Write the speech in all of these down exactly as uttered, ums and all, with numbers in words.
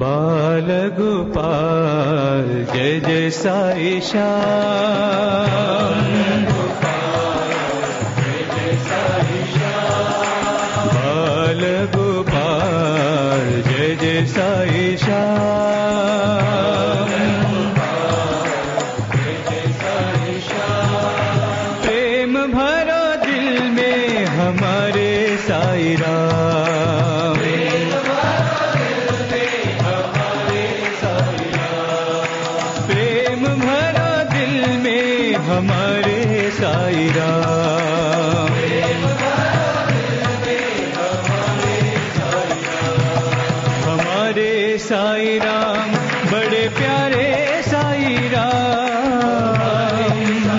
बाल गोपाल जय जय साई श्याम, बाल गोपाल जय जय साई श्याम, प्रेम भरो दिल में हमारे साई राम, प्रेम भरो दिल में हमारे साई राम, हमारे साई राम बड़े प्यारे साई राम,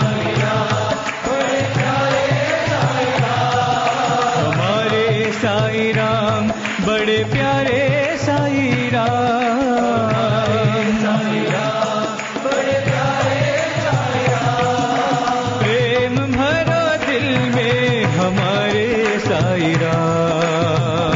हमारे साई राम बड़े प्यारे साई राम, प्रेम भरो दिल में हमारे साई राम,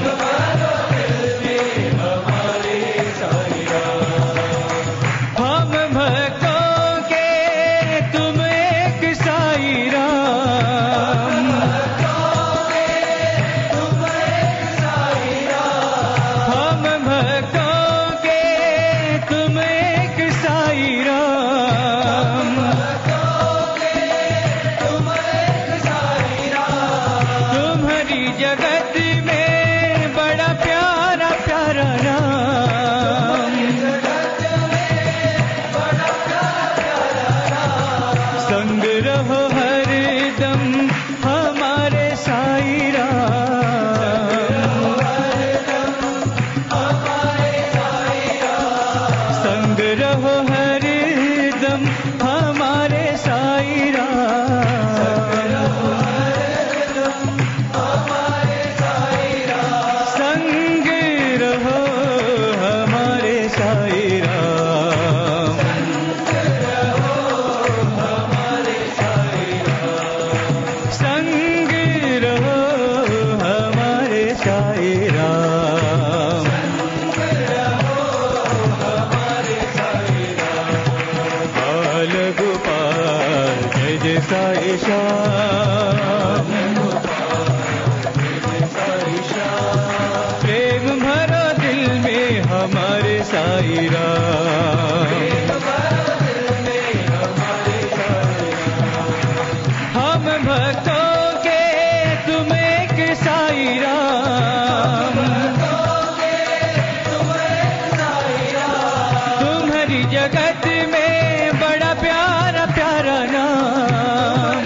हम भक्तों के तुम एक साई राम, हम भक्तों के तुम एक साई राम, तुम्हारी जगत में बड़ा प्यारा प्यारा नाम, संग रहो हरदम हमारे साई राम, संग रहो हरदम हमारे साई राम, संग रहो हमारे साई राम, संग रहो हमारे साई राम, बाल गोपाल जय जय साई श्याम, प्रेम भरो दिल में हमारे साई राम, हम भक्तों के तुम एक साई राम, तुम्हारी जगत में बड़ा प्यारा प्यारा नाम,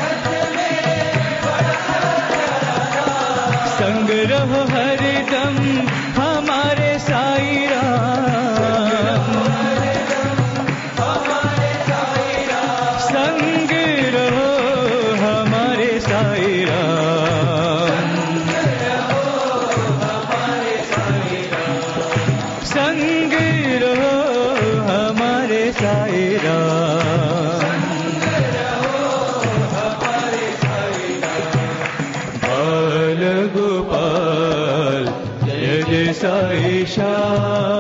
संग रहो हरदम हमारे साई राम, संग रहो हमारे साई राम, संग रहो हमारे साई राम, बाल गोपाल जय जय साई श्याम।